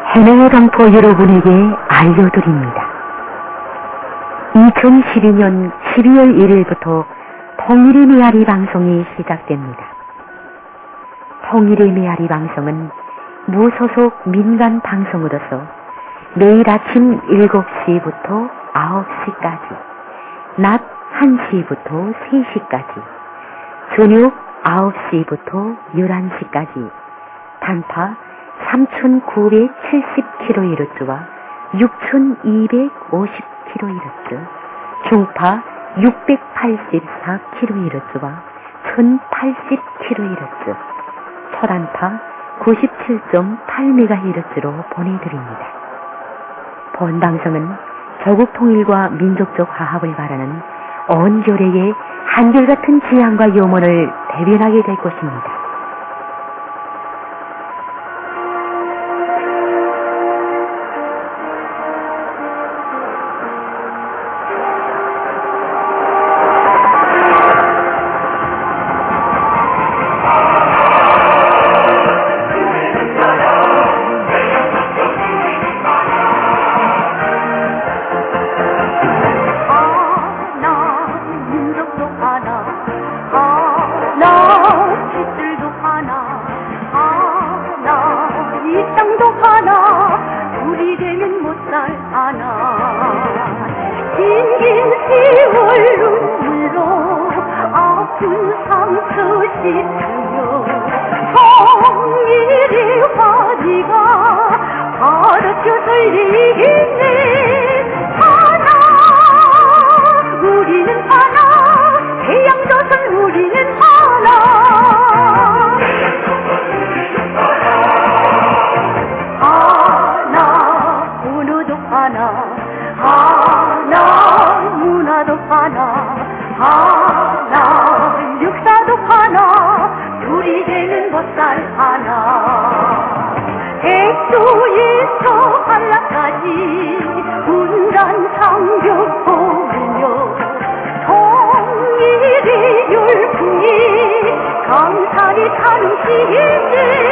해외 동포 여러분에게 알려드립니다. 2012년 12월 1일부터 통일의 메아리 방송이 시작됩니다. 통일의 메아리 방송은 무소속 민간 방송으로서 매일 아침 7시부터 9시까지, 낮 1시부터 3시까지, 저녁 9시부터 11시까지 단파 3,970kHz와 6,250kHz, 중파 684kHz와 1,080kHz, 초단파 97.8MHz로 보내드립니다. 본 방송은 조국 통일과 민족적 화합을 바라는 온 교례의 한결같은 지향과 염원을 대변하게 될 것입니다. 백두에서 한라까지 군단상벽 보으며 통일의 열풍이 강산이 타는 시기